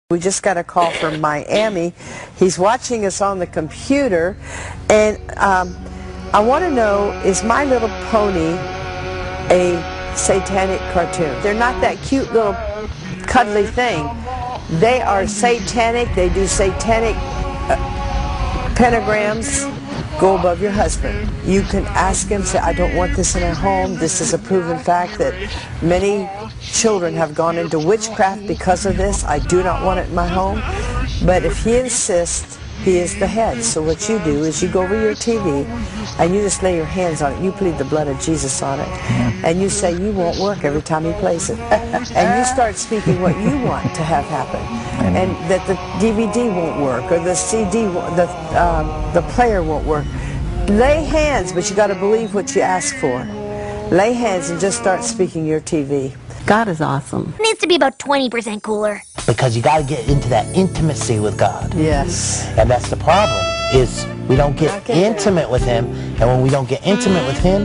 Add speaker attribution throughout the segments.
Speaker 1: We just got a call from Miami. He's watching us on the computer, and I want to know, is My Little Pony a satanic cartoon? They're not that cute little cuddly thing. They are satanic. They do satanic pentagrams. Go above your husband. You can ask him, say, I don't want this in our home. This is a proven fact that many children have gone into witchcraft because of this. I do not want it in my home. But if he insists, he is the head. So what you do is you go over your TV and you just lay your hands on it. You plead the blood of Jesus on it. And you say you won't work every time he plays it. And you start speaking what you want to have happen. And that the DVD won't work, or the CD, the player won't work. Lay hands, but you got to believe what you ask for. Lay hands and just start speaking your TV.
Speaker 2: God is awesome.
Speaker 3: It needs to be about 20% cooler.
Speaker 4: Because you got to get into that intimacy with God.
Speaker 1: Yes.
Speaker 4: And that's the problem, is we don't get intimate with Him. And when we don't get intimate with Him,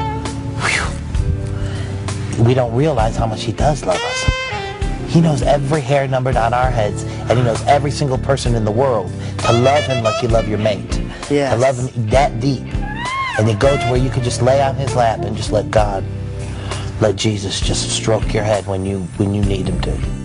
Speaker 4: we don't realize how much He does love us. He knows every hair numbered on our heads, and He knows every single person in the world. To love Him like you love your mate.
Speaker 1: Yes.
Speaker 4: To love Him that deep. And to go to where you can just lay on His lap and just let God, let Jesus just stroke your head when you need Him to.